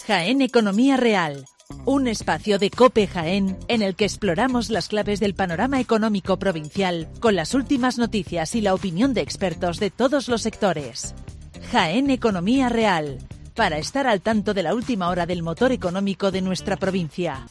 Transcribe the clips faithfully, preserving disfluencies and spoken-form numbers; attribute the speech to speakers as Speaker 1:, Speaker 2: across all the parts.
Speaker 1: Jaén Economía Real, un espacio de COPE Jaén en el que exploramos las claves del panorama económico provincial con las últimas noticias y la opinión de expertos de todos los sectores. Jaén Economía Real, para estar al tanto de la última hora del motor económico de nuestra provincia.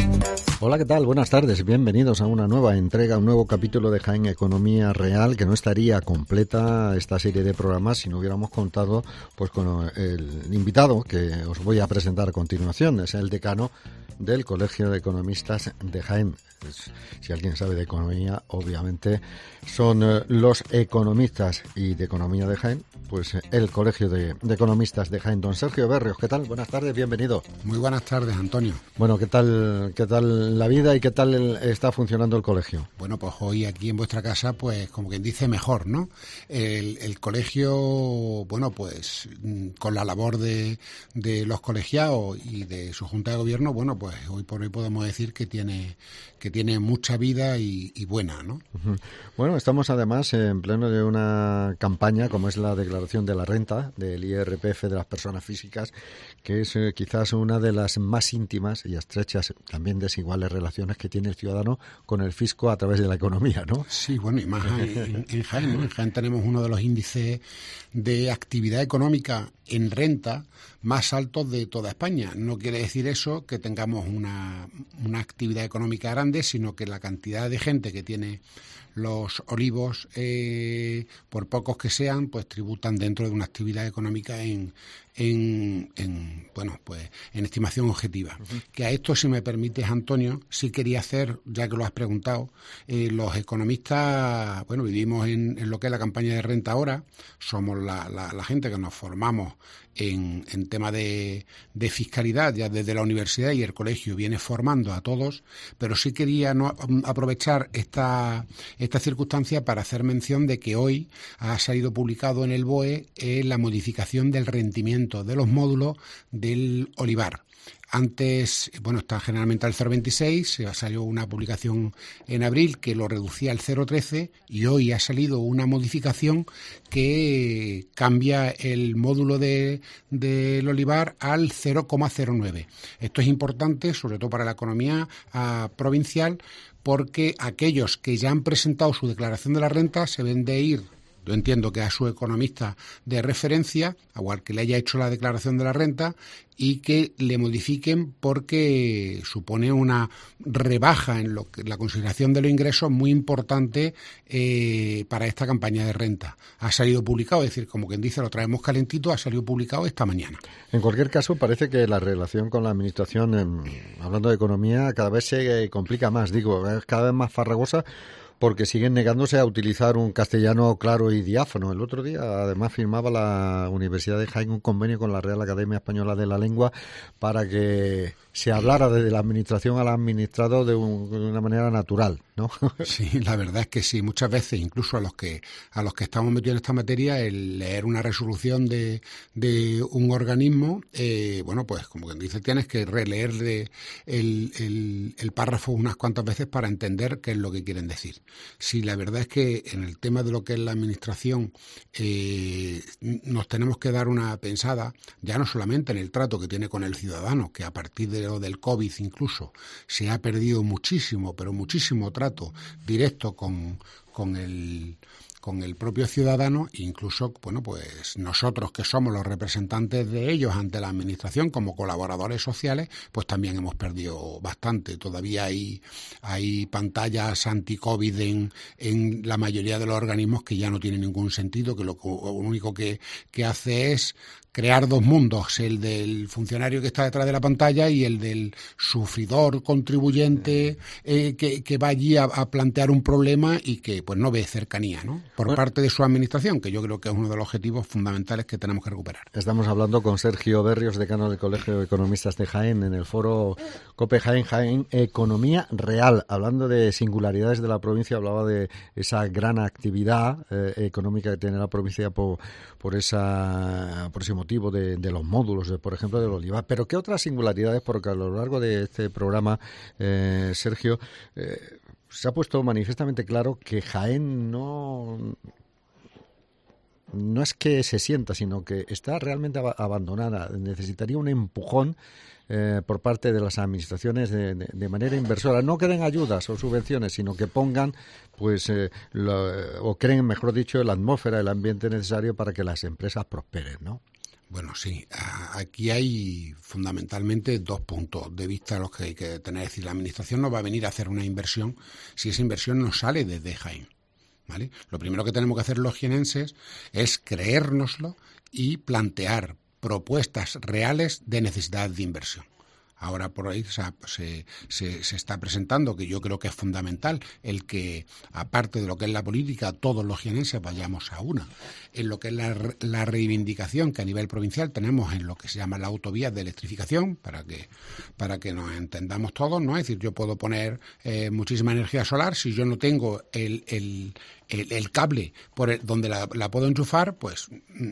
Speaker 2: Hola, ¿qué tal? Buenas tardes. Bienvenidos a una nueva entrega, un nuevo capítulo de Jaén Economía Real, que no estaría completa esta serie de programas si no hubiéramos contado pues con el invitado que os voy a presentar a continuación. Es el decano del Colegio de Economistas de Jaén. Pues, si alguien sabe de economía, obviamente son eh, los economistas y de economía de Jaén, pues eh, el Colegio de, de Economistas de Jaén. Don Sergio Berrios, ¿qué tal? Buenas tardes, bienvenido.
Speaker 3: Muy buenas tardes, Antonio.
Speaker 2: Bueno, ¿qué tal, qué tal la vida y qué tal el, está funcionando el colegio?
Speaker 3: Bueno, pues hoy aquí en vuestra casa, pues como quien dice, mejor, ¿no? El, el colegio, bueno, pues con la labor de, de los colegiados y de su junta de gobierno, bueno, pues hoy por hoy podemos decir que tiene que tiene mucha vida y, y buena, ¿no?
Speaker 2: Uh-huh. Bueno, estamos además en pleno de una campaña como es la declaración de la renta del I R P F de las personas físicas, que es eh, quizás una de las más íntimas y estrechas, también desiguales relaciones que tiene el ciudadano con el fisco a través de la economía, ¿no?
Speaker 3: Sí, bueno, y más en, en Jaén, ¿no? En Jaén tenemos uno de los índices de actividad económica en renta más altos de toda España. No quiere decir eso que tengamos una, una actividad económica grande, sino que la cantidad de gente que tiene los olivos, eh, por pocos que sean, pues tributan dentro de una actividad económica en, en, en bueno, pues en estimación objetiva. Uh-huh. Que a esto, si me permites, Antonio, sí quería hacer, ya que lo has preguntado, eh, los economistas, bueno, vivimos en, en lo que es la campaña de renta ahora, somos la, la, la gente que nos formamos en, en tema de, de fiscalidad, ya desde la universidad, y el colegio viene formando a todos, pero sí quería no, aprovechar esta, esta circunstancia para hacer mención de que hoy ha salido publicado en el B O E eh, la modificación del rendimiento de los módulos del olivar. Antes, bueno, está generalmente al cero coma veintiséis, salió una publicación en abril que lo reducía al cero coma trece y hoy ha salido una modificación que cambia el módulo de, del olivar al cero coma cero nueve. Esto es importante, sobre todo para la economía uh, provincial, porque aquellos que ya han presentado su declaración de la renta se ven de ir, yo entiendo que a su economista de referencia, igual que le haya hecho la declaración de la renta, y que le modifiquen porque supone una rebaja en lo que la consideración de los ingresos muy importante eh, para esta campaña de renta. Ha salido publicado, es decir, como quien dice, lo traemos calentito, ha salido publicado esta mañana.
Speaker 2: En cualquier caso, parece que la relación con la administración, eh, hablando de economía, cada vez se complica más, digo, es cada vez más farragosa, porque siguen negándose a utilizar un castellano claro y diáfano. El otro día, además, firmaba la Universidad de Jaén un convenio con la Real Academia Española de la Lengua para que se hablara desde la administración al administrado de, un, de una manera natural, ¿no?
Speaker 3: Sí, la verdad es que sí. Muchas veces, incluso a los que a los que estamos metidos en esta materia, el leer una resolución de, de un organismo, eh, bueno, pues como quien dice, tienes que releer de el, el, el párrafo unas cuantas veces para entender qué es lo que quieren decir. Sí, la verdad es que en el tema de lo que es la administración eh, nos tenemos que dar una pensada, ya no solamente en el trato que tiene con el ciudadano, que a partir de lo del COVID incluso se ha perdido muchísimo, pero muchísimo trato directo con, con el... con el propio ciudadano, incluso, bueno, pues nosotros que somos los representantes de ellos ante la administración como colaboradores sociales, pues también hemos perdido bastante. Todavía hay, hay pantallas anti-COVID en, en la mayoría de los organismos que ya no tienen ningún sentido, que lo, lo único que, que hace es crear dos mundos, el del funcionario que está detrás de la pantalla y el del sufridor contribuyente eh, que, que va allí a, a plantear un problema y que pues no ve cercanía, ¿no? Por bueno, parte de su administración, que yo creo que es uno de los objetivos fundamentales que tenemos que recuperar.
Speaker 2: Estamos hablando con Sergio Berrios, decano del Colegio de Economistas de Jaén, en el foro COPE Jaén, Jaén Economía Real. Hablando de singularidades de la provincia, hablaba de esa gran actividad eh, económica que tiene la provincia por, por, esa, por ese motivo de, de los módulos, de, por ejemplo, del olivar. Pero ¿qué otras singularidades? Porque a lo largo de este programa, eh, Sergio, eh, se ha puesto manifiestamente claro que Jaén no no es que se sienta, sino que está realmente ab- abandonada. Necesitaría un empujón eh, por parte de las administraciones de, de, de manera inversora. No que den ayudas o subvenciones, sino que pongan, pues, eh, lo, o creen, mejor dicho, la atmósfera, el ambiente necesario para que las empresas prosperen, ¿no?
Speaker 3: Bueno, sí, aquí hay fundamentalmente dos puntos de vista a los que hay que tener. Es decir, la Administración no va a venir a hacer una inversión si esa inversión no sale desde Jaén, ¿vale? Lo primero que tenemos que hacer los jienenses es creérnoslo y plantear propuestas reales de necesidad de inversión. Ahora por ahí se, se, se está presentando, que yo creo que es fundamental, el que, aparte de lo que es la política, todos los jienenses vayamos a una. En lo que es la, la reivindicación que a nivel provincial tenemos en lo que se llama la autovía de electrificación, para que para que nos entendamos todos, ¿no? Es decir, yo puedo poner eh, muchísima energía solar, si yo no tengo el... el El, el cable por el, donde la, la puedo enchufar, pues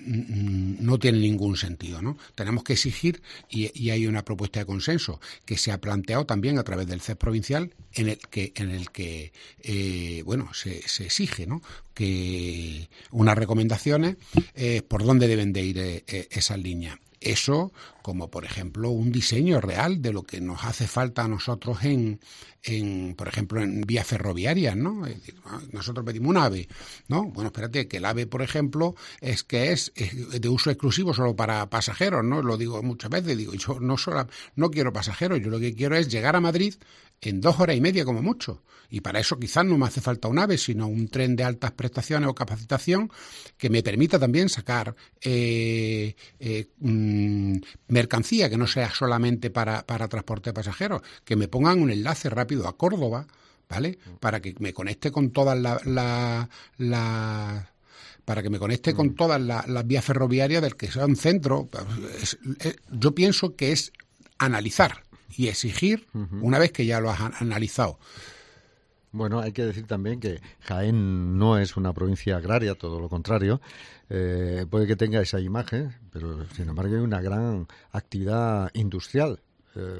Speaker 3: mm, no tiene ningún sentido, ¿no? Tenemos que exigir, y, y hay una propuesta de consenso que se ha planteado también a través del C E S provincial, en el que, en el que eh, bueno, se, se exige, ¿no?, que unas recomendaciones eh, por dónde deben de ir eh, eh, esas líneas. Eso, como por ejemplo un diseño real de lo que nos hace falta a nosotros en, en por ejemplo, en vías ferroviarias, ¿no? Es decir, nosotros pedimos un AVE, ¿no? Bueno, espérate, que el AVE, por ejemplo, es que es, es de uso exclusivo solo para pasajeros, ¿no? Lo digo muchas veces, digo, yo no solo no quiero pasajeros, yo lo que quiero es llegar a Madrid en dos horas y media como mucho. Y para eso quizás no me hace falta un AVE, sino un tren de altas prestaciones o capacitación que me permita también sacar eh, eh, mmm, mercancía, que no sea solamente para, para transporte de pasajeros, que me pongan un enlace rápido a Córdoba, ¿vale? Para que me conecte con todas las... La, la, para que me conecte con todas las la vías ferroviarias del que sea un centro. Es, es, yo pienso que es analizar y exigir una vez que ya lo has analizado.
Speaker 2: Bueno, hay que decir también que Jaén no es una provincia agraria, todo lo contrario. Eh, puede que tenga esa imagen, pero sin embargo hay una gran actividad industrial. Eh,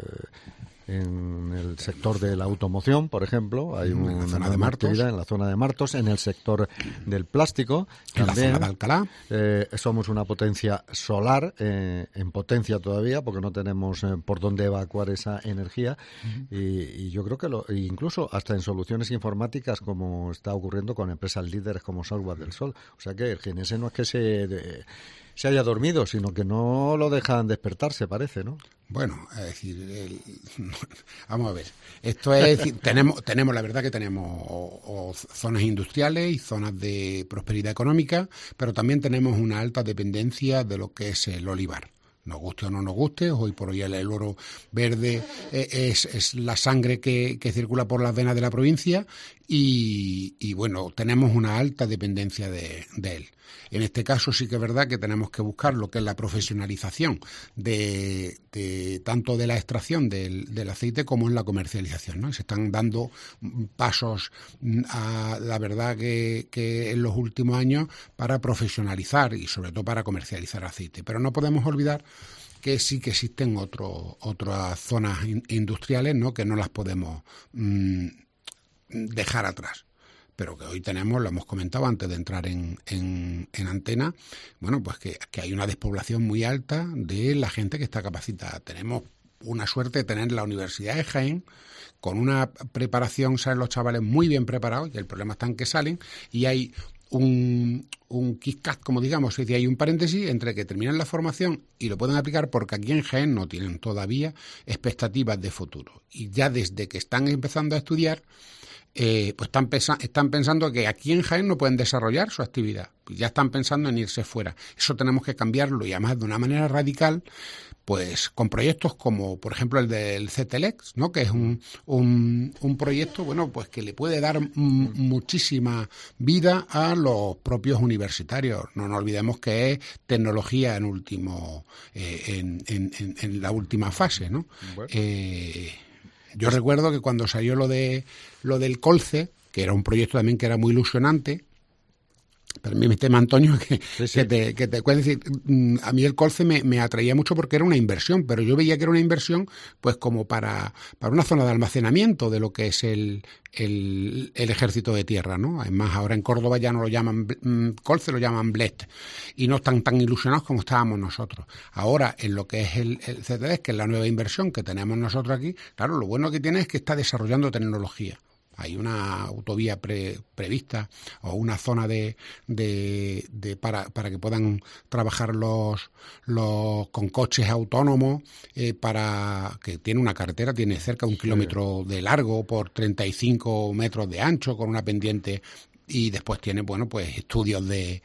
Speaker 2: en el sector de la automoción, por ejemplo, hay una, una zona de actividad en la zona de Martos, en el sector del plástico,
Speaker 3: en
Speaker 2: también,
Speaker 3: la zona de Alcalá.
Speaker 2: Eh, somos una potencia solar, eh, en potencia todavía, porque no tenemos eh, por dónde evacuar esa energía, uh-huh. y, y yo creo que lo, incluso hasta en soluciones informáticas, como está ocurriendo con empresas líderes como Software del Sol. O sea que el jienense no es que se... De, se haya dormido, sino que no lo dejan despertarse, parece, ¿no?
Speaker 3: Bueno, es decir, el, vamos a ver, esto es decir, tenemos, tenemos la verdad que tenemos o, o zonas industriales y zonas de prosperidad económica, pero también tenemos una alta dependencia de lo que es el olivar. Nos guste o no nos guste, hoy por hoy el, el oro verde es, es la sangre que, que circula por las venas de la provincia y, y bueno, tenemos una alta dependencia de, de él. En este caso sí que es verdad que tenemos que buscar lo que es la profesionalización de, de tanto de la extracción del, del aceite como en la comercialización, ¿no? Se están dando pasos, a, la verdad que, que en los últimos años, para profesionalizar y sobre todo para comercializar aceite. Pero no podemos olvidar que sí que existen otro, otras zonas in, industriales, ¿no?, que no las podemos mmm, dejar atrás. Pero que hoy tenemos, lo hemos comentado antes de entrar en, en, en antena, bueno, pues que, que hay una despoblación muy alta de la gente que está capacitada. Tenemos una suerte de tener la Universidad de Jaén con una preparación, salen los chavales muy bien preparados, y el problema está en que salen, y hay un, un kick-cut, como digamos, es decir, hay un paréntesis entre que terminan la formación y lo pueden aplicar, porque aquí en Jaén no tienen todavía expectativas de futuro. Y ya desde que están empezando a estudiar, Eh, pues están, pesa- están pensando que aquí en Jaén no pueden desarrollar su actividad, ya están pensando en irse fuera. Eso tenemos que cambiarlo, y además de una manera radical, pues con proyectos como por ejemplo el del C E T E L E X, ¿no?, que es un, un, un proyecto, bueno, pues que le puede dar m- muchísima vida a los propios universitarios. No nos olvidemos que es tecnología en último eh, en, en, en, en la última fase, ¿no? Bueno. Eh, Yo pues, recuerdo que cuando salió lo de lo del Colce, que era un proyecto también que era muy ilusionante, permíteme, Antonio, que,
Speaker 2: sí, sí.
Speaker 3: que te, que te puedo decir, a mí el colce me, me atraía mucho porque era una inversión, pero yo veía que era una inversión pues como para, para una zona de almacenamiento de lo que es el, el, el ejército de tierra, ¿no? Además, ahora en Córdoba ya no lo llaman colce, lo llaman blest, y no están tan ilusionados como estábamos nosotros. Ahora, en lo que es el, el C T D, que es la nueva inversión que tenemos nosotros aquí, claro, lo bueno que tiene es que está desarrollando tecnología. Hay una autovía pre, prevista o una zona de, de, de para, para que puedan trabajar los, los con coches autónomos, eh, para que tiene una carretera, tiene cerca de un sí. kilómetro de largo por treinta y cinco metros de ancho, con una pendiente. Y después tiene, bueno, pues estudios de,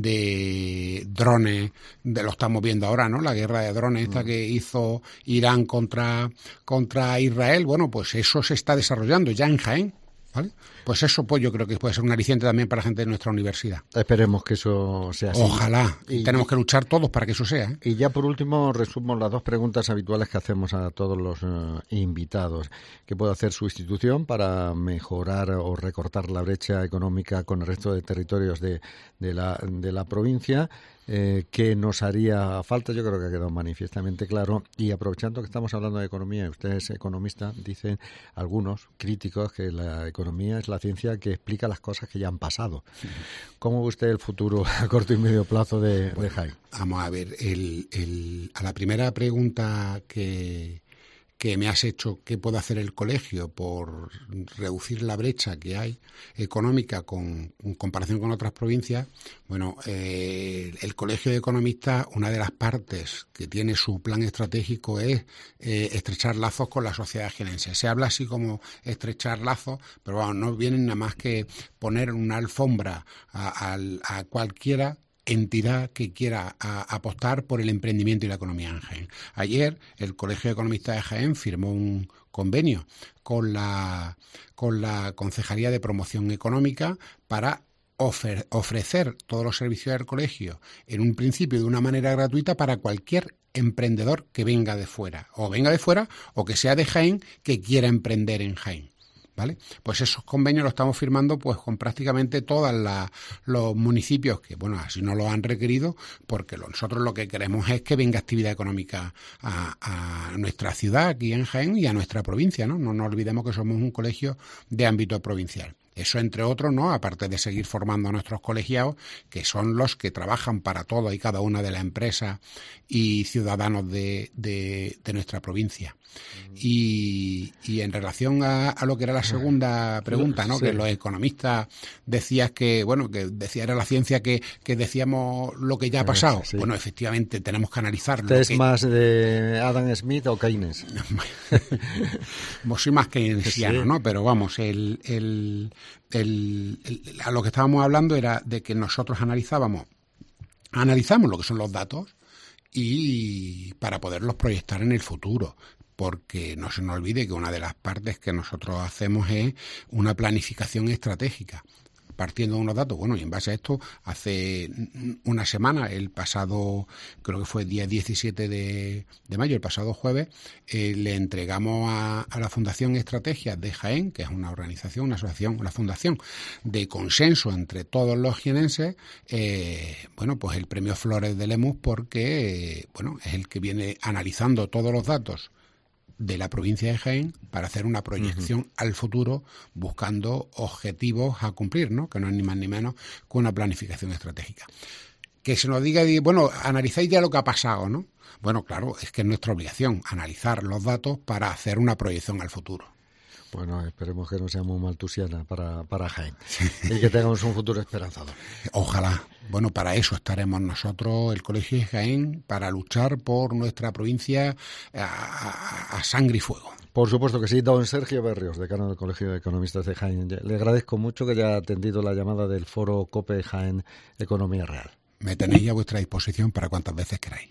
Speaker 3: de drones, de lo estamos viendo ahora, ¿no? La guerra de drones esta mm. que hizo Irán contra, contra Israel, bueno, pues eso se está desarrollando ya en Jaén, ¿vale? Pues eso, pues yo creo que puede ser un aliciente también para la gente de nuestra universidad.
Speaker 2: Esperemos que eso sea así.
Speaker 3: Ojalá. Y tenemos que luchar todos para que eso sea, ¿eh?
Speaker 2: Y ya por último, resumo las dos preguntas habituales que hacemos a todos los uh, invitados. ¿Qué puede hacer su institución para mejorar o recortar la brecha económica con el resto de territorios de, de, la, de la provincia? Eh, ¿Qué nos haría falta? Yo creo que ha quedado manifiestamente claro. Y aprovechando que estamos hablando de economía, usted es economista, dicen algunos críticos que la economía es la ciencia que explica las cosas que ya han pasado. Sí. ¿Cómo ve usted el futuro a corto y medio plazo de, bueno, de Jaén?
Speaker 3: Vamos a ver, el, el, a la primera pregunta que... que me has hecho, ¿qué puede hacer el colegio por reducir la brecha que hay económica con, en comparación con otras provincias? Bueno, eh, el Colegio de Economistas, una de las partes que tiene su plan estratégico es eh, estrechar lazos con la sociedad jienense. Se habla así como estrechar lazos, pero bueno, no vienen nada más que poner una alfombra a, a, a cualquiera entidad que quiera a, apostar por el emprendimiento y la economía en Jaén. Ayer el Colegio de Economistas de Jaén firmó un convenio con la, con la Concejalía de Promoción Económica para ofre, ofrecer todos los servicios del colegio en un principio de una manera gratuita para cualquier emprendedor que venga de fuera, o venga de fuera o que sea de Jaén que quiera emprender en Jaén. ¿Vale? Pues esos convenios los estamos firmando pues con prácticamente todos los municipios que, bueno, así no lo han requerido, porque lo, nosotros lo que queremos es que venga actividad económica a, a nuestra ciudad, aquí en Jaén, y a nuestra provincia, ¿no? No nos olvidemos que somos un colegio de ámbito provincial. Eso, entre otros, ¿no? Aparte de seguir formando a nuestros colegiados, que son los que trabajan para todas y cada una de las empresas y ciudadanos de, de, de nuestra provincia. Y, y en relación a, a lo que era la segunda pregunta, ¿no? Sí. Que los economistas decías que, bueno, que decía era la ciencia que, que decíamos lo que ya ha pasado. Sí. Bueno, efectivamente, tenemos que analizarlo.
Speaker 2: ¿Usted es
Speaker 3: que...
Speaker 2: más de Adam Smith o Keynes?
Speaker 3: Soy más keynesiano, sí. ¿no? Pero vamos, el... el El, el, a lo que estábamos hablando era de que nosotros analizábamos, analizamos lo que son los datos y para poderlos proyectar en el futuro, porque no se nos olvide que una de las partes que nosotros hacemos es una planificación estratégica. Partiendo de unos datos, bueno, y en base a esto, hace una semana, el pasado, creo que fue el día diecisiete de mayo, el pasado jueves, eh, le entregamos a, a la Fundación Estrategias de Jaén, que es una organización, una asociación, una fundación de consenso entre todos los jienenses, eh, bueno, pues el premio Flores de Lemus, porque, eh, bueno, es el que viene analizando todos los datos de la provincia de Jaén para hacer una proyección uh-huh. al futuro, buscando objetivos a cumplir, ¿no? Que no es ni más ni menos que una planificación estratégica. Que se nos diga, bueno, analizáis ya lo que ha pasado, ¿no? Bueno, claro, es que es nuestra obligación analizar los datos para hacer una proyección al futuro.
Speaker 2: Bueno, esperemos que no sea muy maltusiana para, para Jaén y que tengamos un futuro esperanzador.
Speaker 3: Ojalá. Bueno, para eso estaremos nosotros, el Colegio de Jaén, para luchar por nuestra provincia a, a, a sangre y fuego.
Speaker 2: Por supuesto que sí. Don Sergio Berrios, decano del Colegio de Economistas de Jaén. Le agradezco mucho que haya atendido la llamada del Foro COPE Jaén Economía Real.
Speaker 3: Me tenéis a vuestra disposición para cuantas veces queráis.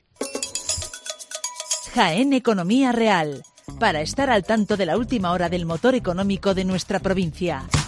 Speaker 1: Jaén Economía Real, para estar al tanto de la última hora del motor económico de nuestra provincia.